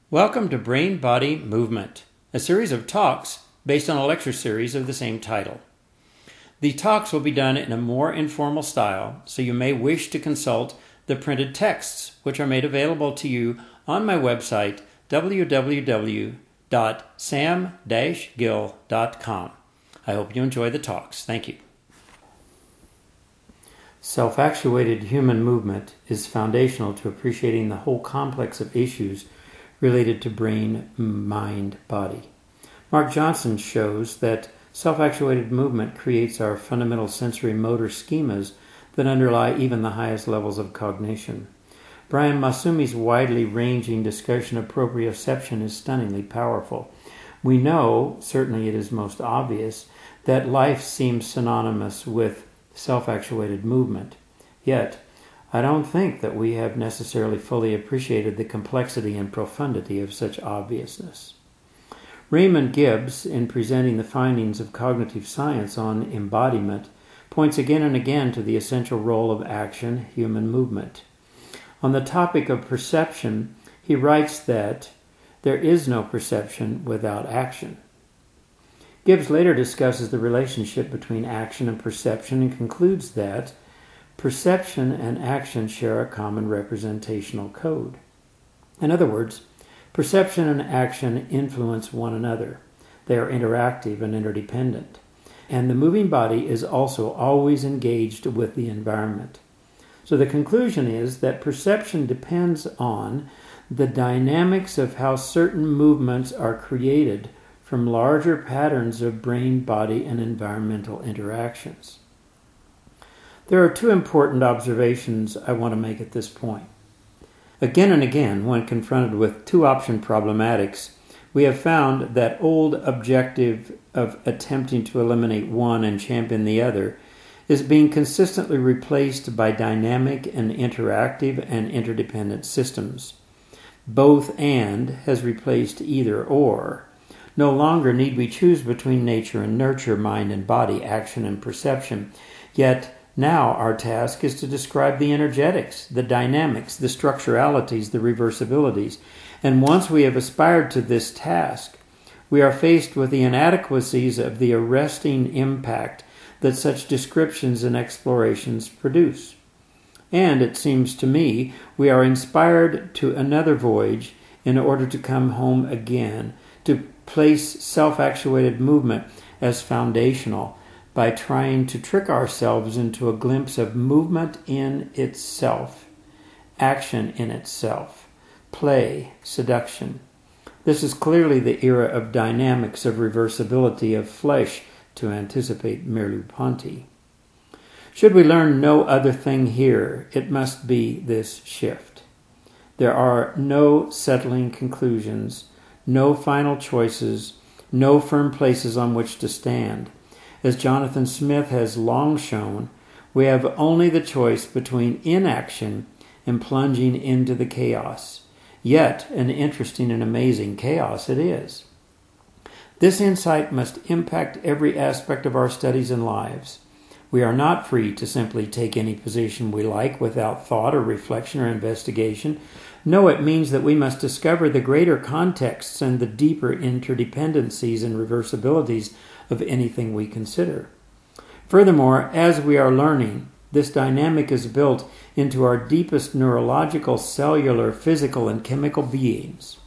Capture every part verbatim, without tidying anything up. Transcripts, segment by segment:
Welcome to Brain Body Movement, a series of talks based on a lecture series of the same title. The talks will be done in a more informal style, so you may wish to consult the printed texts, which are made available to you on my website, w w w dot sam dash gill dot com. I hope you enjoy the talks. Thank you. Self-actuated human movement is foundational to appreciating the whole complex of issues related to brain, mind, body. Mark Johnson shows that self-actuated movement creates our fundamental sensory motor schemas that underlie even the highest levels of cognition. Brian Masumi's widely ranging discussion of proprioception is stunningly powerful. We know, certainly it is most obvious, that life seems synonymous with self-actuated movement. Yet, I don't think that we have necessarily fully appreciated the complexity and profundity of such obviousness. Raymond Gibbs, in presenting the findings of cognitive science on embodiment, points again and again to the essential role of action, human movement. On the topic of perception, he writes that there is no perception without action. Gibbs later discusses the relationship between action and perception and concludes that perception and action share a common representational code. In other words, perception and action influence one another. They are interactive and interdependent. And the moving body is also always engaged with the environment. So the conclusion is that perception depends on the dynamics of how certain movements are created from larger patterns of brain, body, and environmental interactions. There are two important observations I want to make at this point. Again and again, when confronted with two-option problematics, we have found that old objective of attempting to eliminate one and champion the other is being consistently replaced by dynamic and interactive and interdependent systems. Both and has replaced either or. No longer need we choose between nature and nurture, mind and body, action and perception. Yet, now our task is to describe the energetics, the dynamics, the structuralities, the reversibilities. And once we have aspired to this task, we are faced with the inadequacies of the arresting impact that such descriptions and explorations produce. And it seems to me we are inspired to another voyage in order to come home again, to place self-actuated movement as foundational, by trying to trick ourselves into a glimpse of movement in itself, action in itself, play, seduction. This is clearly the era of dynamics, of reversibility, of flesh, to anticipate Merleau-Ponty. Should we learn no other thing here, it must be this shift. There are no settling conclusions, no final choices, no firm places on which to stand. As Jonathan Smith has long shown, we have only the choice between inaction and plunging into the chaos. Yet, an interesting and amazing chaos it is. This insight must impact every aspect of our studies and lives. We are not free to simply take any position we like without thought or reflection or investigation. No, it means that we must discover the greater contexts and the deeper interdependencies and reversibilities of anything we consider. Furthermore, as we are learning, this dynamic is built into our deepest neurological, cellular, physical, and chemical beings.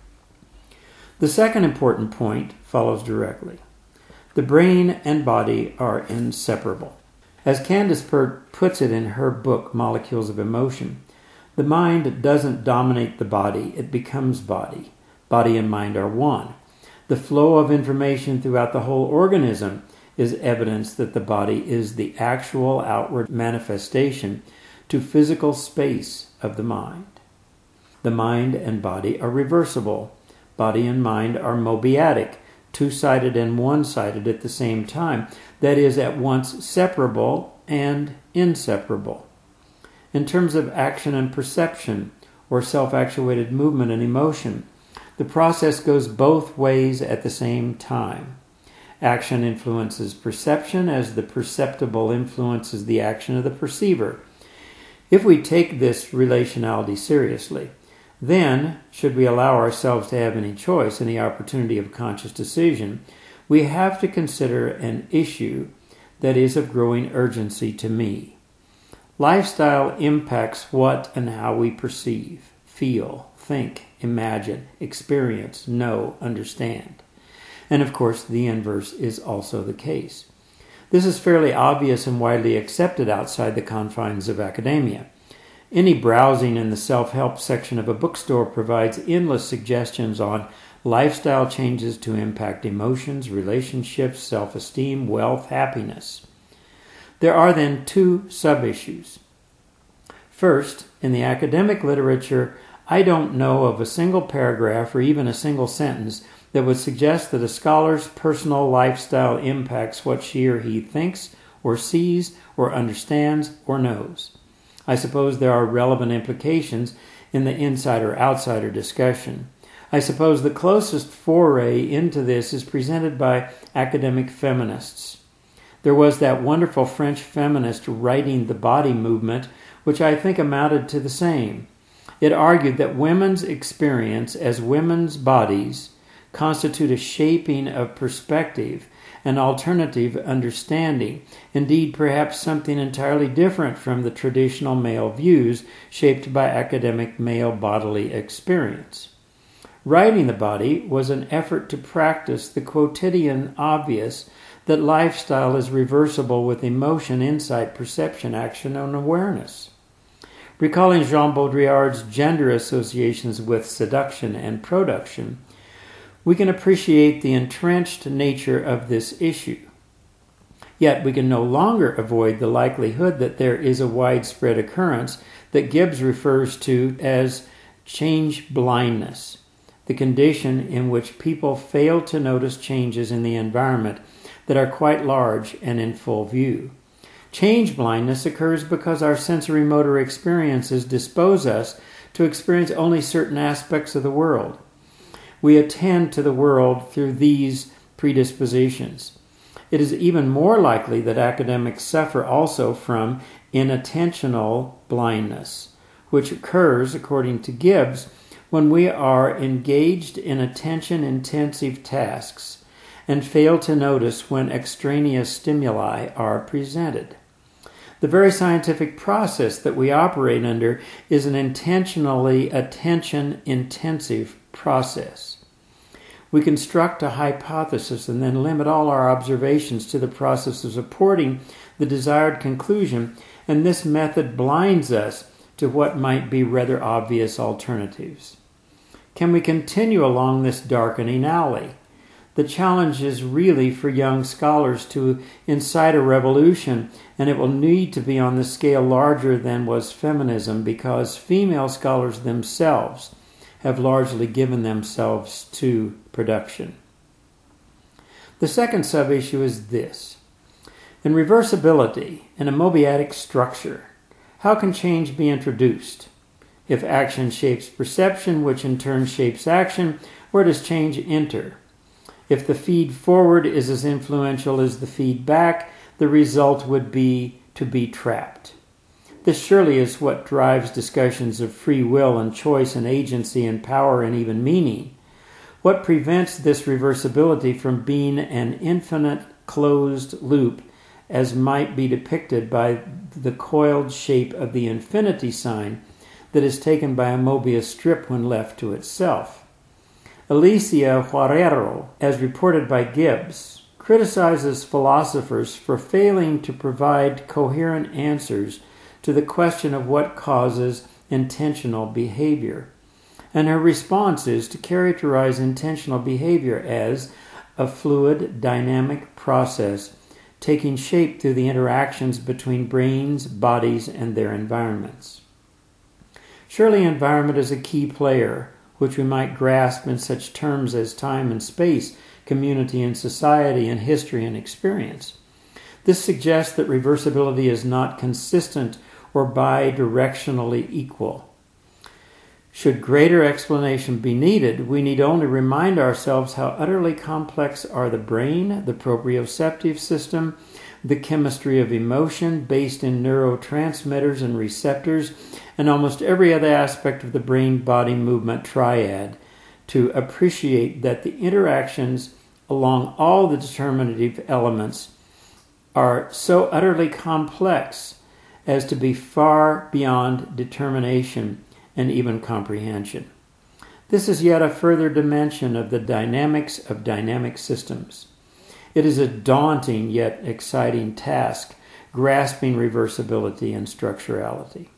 The second important point follows directly. The brain and body are inseparable. As Candace Pert puts it in her book, Molecules of Emotion, the mind doesn't dominate the body, it becomes body. Body and mind are one. The flow of information throughout the whole organism is evidence that the body is the actual outward manifestation to physical space of the mind. The mind and body are reversible. Body and mind are mobiadic, two-sided and one-sided at the same time, that is, at once separable and inseparable. In terms of action and perception, or self-actuated movement and emotion, the process goes both ways at the same time. Action influences perception as the perceptible influences the action of the perceiver. If we take this relationality seriously, Then, should we allow ourselves to have any choice, any opportunity of conscious decision, we have to consider an issue that is of growing urgency to me. Lifestyle impacts what and how we perceive, feel, think, imagine, experience, know, understand. And of course, the inverse is also the case. This is fairly obvious and widely accepted outside the confines of academia. Any browsing in the self-help section of a bookstore provides endless suggestions on lifestyle changes to impact emotions, relationships, self-esteem, wealth, happiness. There are then two sub-issues. First, in the academic literature, I don't know of a single paragraph or even a single sentence that would suggest that a scholar's personal lifestyle impacts what she or he thinks or sees or understands or knows. I suppose there are relevant implications in the insider-outsider discussion. I suppose the closest foray into this is presented by academic feminists. There was that wonderful French feminist writing The Body Movement, which I think amounted to the same. It argued that women's experience as women's bodies constitute a shaping of perspective, an alternative understanding, indeed perhaps something entirely different from the traditional male views shaped by academic male bodily experience. Writing the Body was an effort to practice the quotidian obvious that lifestyle is reversible with emotion, insight, perception, action, and awareness. Recalling Jean Baudrillard's gender associations with seduction and production, we can appreciate the entrenched nature of this issue. Yet we can no longer avoid the likelihood that there is a widespread occurrence that Gibbs refers to as change blindness, the condition in which people fail to notice changes in the environment that are quite large and in full view. Change blindness occurs because our sensory motor experiences dispose us to experience only certain aspects of the world. We attend to the world through these predispositions. It is even more likely that academics suffer also from inattentional blindness, which occurs, according to Gibbs, when we are engaged in attention-intensive tasks and fail to notice when extraneous stimuli are presented. The very scientific process that we operate under is an intentionally attention-intensive process. We construct a hypothesis and then limit all our observations to the process of supporting the desired conclusion, and this method blinds us to what might be rather obvious alternatives. Can we continue along this darkening alley? The challenge is really for young scholars to incite a revolution, and it will need to be on the scale larger than was feminism, because female scholars themselves have largely given themselves to production. The second sub-issue is this. In reversibility, in a Mobiadic structure, how can change be introduced? If action shapes perception, which in turn shapes action, where does change enter? If the feed forward is as influential as the feed back, the result would be to be trapped. This surely is what drives discussions of free will and choice and agency and power and even meaning. What prevents this reversibility from being an infinite closed loop, as might be depicted by the coiled shape of the infinity sign that is taken by a Mobius strip when left to itself? Alicia Huarero, as reported by Gibbs, criticizes philosophers for failing to provide coherent answers to the question of what causes intentional behavior. And her response is to characterize intentional behavior as a fluid, dynamic process taking shape through the interactions between brains, bodies, and their environments. Surely environment is a key player, which we might grasp in such terms as time and space, community and society, and history and experience. This suggests that reversibility is not consistent or bi-directionally equal. Should greater explanation be needed, we need only remind ourselves how utterly complex are the brain, the proprioceptive system, the chemistry of emotion based in neurotransmitters and receptors, and almost every other aspect of the brain-body movement triad to appreciate that the interactions along all the determinative elements are so utterly complex as to be far beyond determination and even comprehension. This is yet a further dimension of the dynamics of dynamic systems. It is a daunting yet exciting task, grasping reversibility and structurality.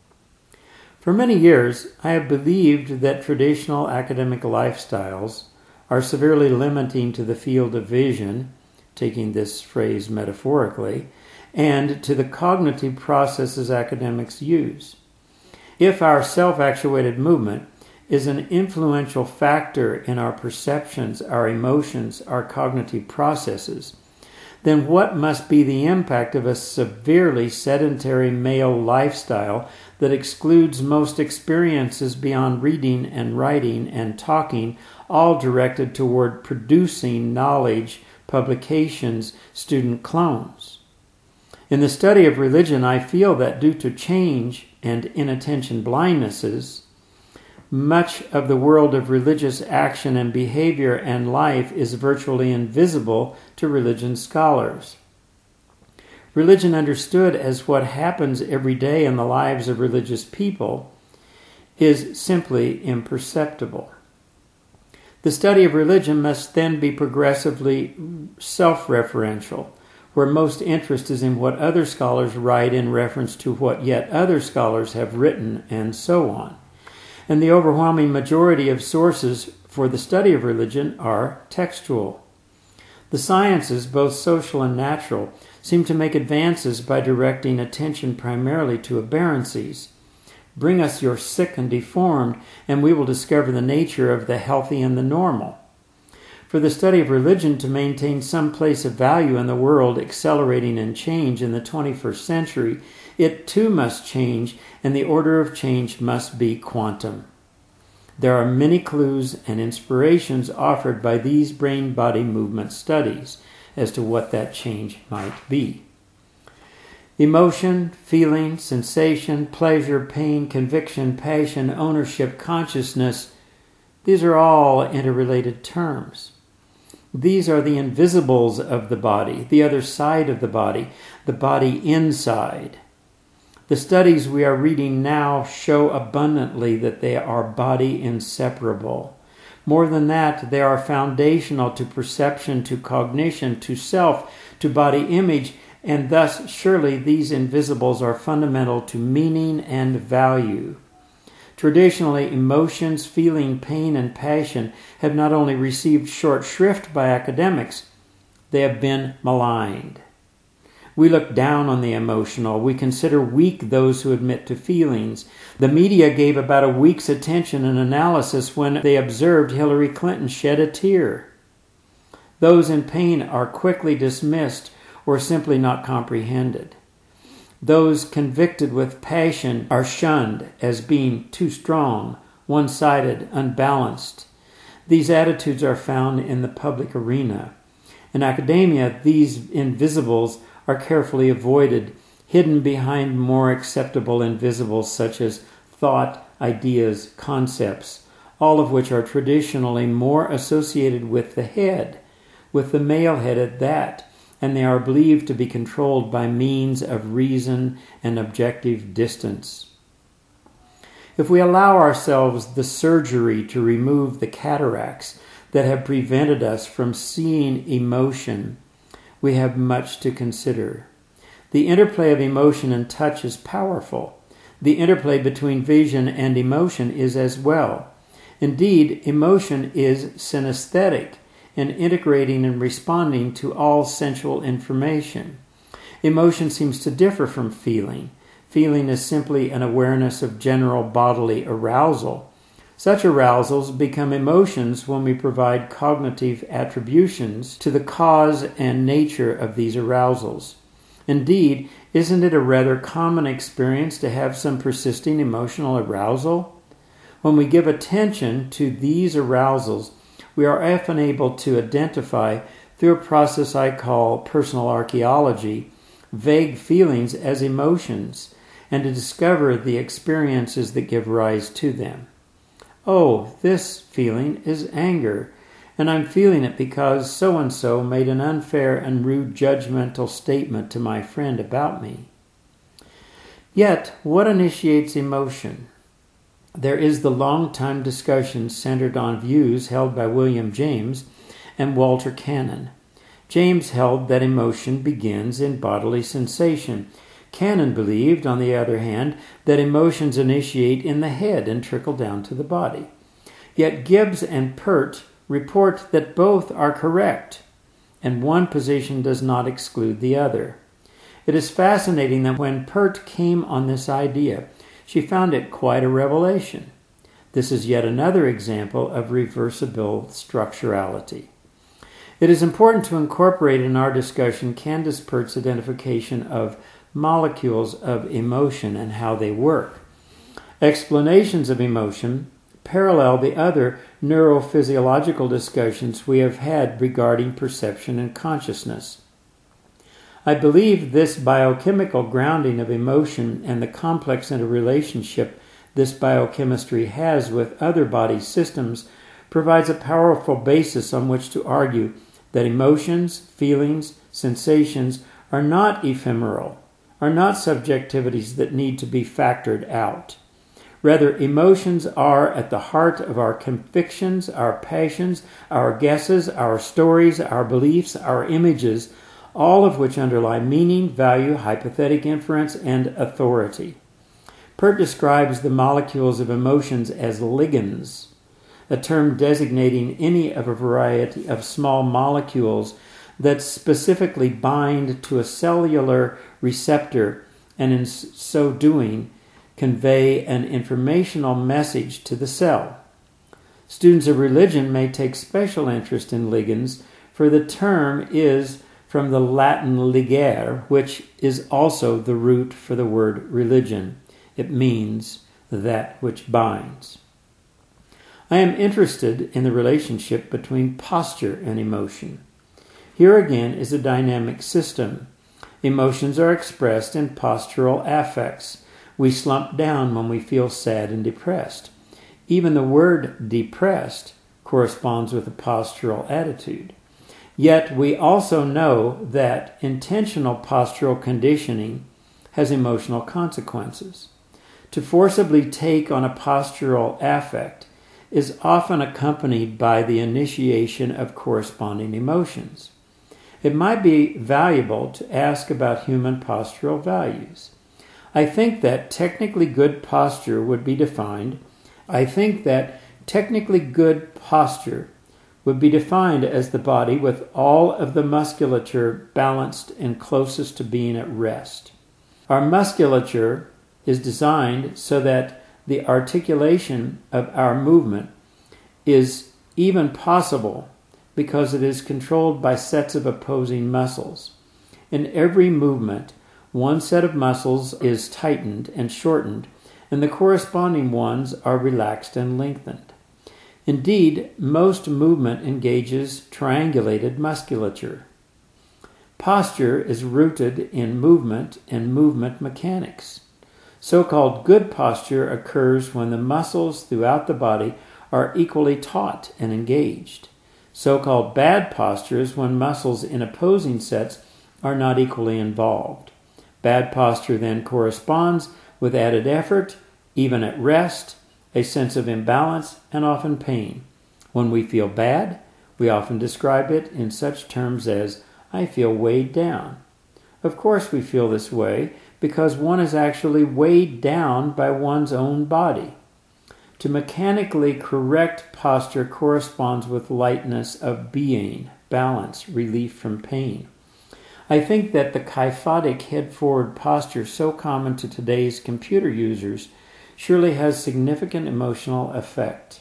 For many years, I have believed that traditional academic lifestyles are severely limiting to the field of vision, taking this phrase metaphorically, and to the cognitive processes academics use. If our self-actuated movement is an influential factor in our perceptions, our emotions, our cognitive processes, then what must be the impact of a severely sedentary male lifestyle that excludes most experiences beyond reading and writing and talking, all directed toward producing knowledge, publications, student clones? In the study of religion, I feel that due to change and inattention blindnesses, much of the world of religious action and behavior and life is virtually invisible to religion scholars. Religion understood as what happens every day in the lives of religious people is simply imperceptible. The study of religion must then be progressively self-referential, where most interest is in what other scholars write in reference to what yet other scholars have written, and so on. And the overwhelming majority of sources for the study of religion are textual. The sciences, both social and natural, seem to make advances by directing attention primarily to aberrancies. Bring us your sick and deformed, and we will discover the nature of the healthy and the normal. For the study of religion to maintain some place of value in the world accelerating in change in the twenty-first century, it too must change, and the order of change must be quantum. There are many clues and inspirations offered by these brain-body movement studies as to what that change might be. Emotion, feeling, sensation, pleasure, pain, conviction, passion, ownership, consciousness, these are all interrelated terms. These are the invisibles of the body, the other side of the body, the body inside. The studies we are reading now show abundantly that they are body inseparable. More than that, they are foundational to perception, to cognition, to self, to body image, and thus surely these invisibles are fundamental to meaning and value. Traditionally, emotions, feeling, pain, and passion have not only received short shrift by academics, they have been maligned. We look down on the emotional. We consider weak those who admit to feelings. The media gave about a week's attention and analysis when they observed Hillary Clinton shed a tear. Those in pain are quickly dismissed or simply not comprehended. Those convicted with passion are shunned as being too strong, one-sided, unbalanced. These attitudes are found in the public arena. In academia, these invisibles are carefully avoided, hidden behind more acceptable invisibles such as thought, ideas, concepts, all of which are traditionally more associated with the head, with the male head at that, and they are believed to be controlled by means of reason and objective distance. If we allow ourselves the surgery to remove the cataracts that have prevented us from seeing emotion, we have much to consider. The interplay of emotion and touch is powerful. The interplay between vision and emotion is as well. Indeed, emotion is synesthetic, and integrating and responding to all sensual information. Emotion seems to differ from feeling. Feeling is simply an awareness of general bodily arousal. Such arousals become emotions when we provide cognitive attributions to the cause and nature of these arousals. Indeed, isn't it a rather common experience to have some persisting emotional arousal? When we give attention to these arousals, we are often able to identify, through a process I call personal archaeology, vague feelings as emotions, and to discover the experiences that give rise to them. Oh, this feeling is anger, and I'm feeling it because so-and-so made an unfair and rude judgmental statement to my friend about me. Yet, what initiates emotion? There is the long-time discussion centered on views held by William James and Walter Cannon. James held that emotion begins in bodily sensation. Cannon believed, on the other hand, that emotions initiate in the head and trickle down to the body. Yet Gibbs and Pert report that both are correct, and one position does not exclude the other. It is fascinating that when Pert came on this idea, she found it quite a revelation. This is yet another example of reversible structurality. It is important to incorporate in our discussion Candace Pert's identification of molecules of emotion and how they work. Explanations of emotion parallel the other neurophysiological discussions we have had regarding perception and consciousness. I believe this biochemical grounding of emotion and the complex interrelationship this biochemistry has with other body systems provides a powerful basis on which to argue that emotions, feelings, sensations are not ephemeral, are not subjectivities that need to be factored out. Rather, emotions are at the heart of our convictions, our passions, our guesses, our stories, our beliefs, our images, all of which underlie meaning, value, hypothetic inference, and authority. Pert describes the molecules of emotions as ligands, a term designating any of a variety of small molecules that specifically bind to a cellular receptor and in so doing convey an informational message to the cell. Students of religion may take special interest in ligands, for the term is from the Latin ligare, which is also the root for the word religion. It means that which binds. I am interested in the relationship between posture and emotion. Here again is a dynamic system. Emotions are expressed in postural affects. We slump down when we feel sad and depressed. Even the word depressed corresponds with a postural attitude. Yet we also know that intentional postural conditioning has emotional consequences. To forcibly take on a postural affect is often accompanied by the initiation of corresponding emotions. It might be valuable to ask about human postural values. I think that technically good posture would be defined. I think that technically good posture would be defined as the body with all of the musculature balanced and closest to being at rest. Our musculature is designed so that the articulation of our movement is even possible because it is controlled by sets of opposing muscles. In every movement, one set of muscles is tightened and shortened, and the corresponding ones are relaxed and lengthened. Indeed, most movement engages triangulated musculature. Posture is rooted in movement and movement mechanics. So-called good posture occurs when the muscles throughout the body are equally taut and engaged. So-called bad posture is when muscles in opposing sets are not equally involved. Bad posture then corresponds with added effort, even at rest, a sense of imbalance, and often pain. When we feel bad, we often describe it in such terms as, I feel weighed down. Of course we feel this way because one is actually weighed down by one's own body. To mechanically correct posture corresponds with lightness of being, balance, relief from pain. I think that the kyphotic head-forward posture so common to today's computer users surely has significant emotional effect.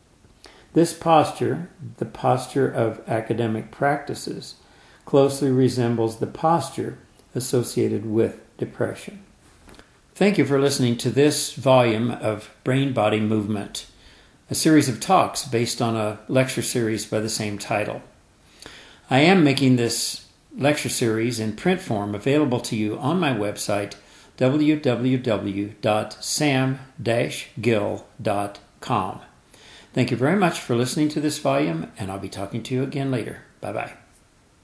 This posture, the posture of academic practices, closely resembles the posture associated with depression. Thank you for listening to this volume of Brain-Body Movement, a series of talks based on a lecture series by the same title. I am making this lecture series in print form available to you on my website, w w w dot sam dash gill dot com. Thank you very much for listening to this volume, and I'll be talking to you again later. Bye-bye.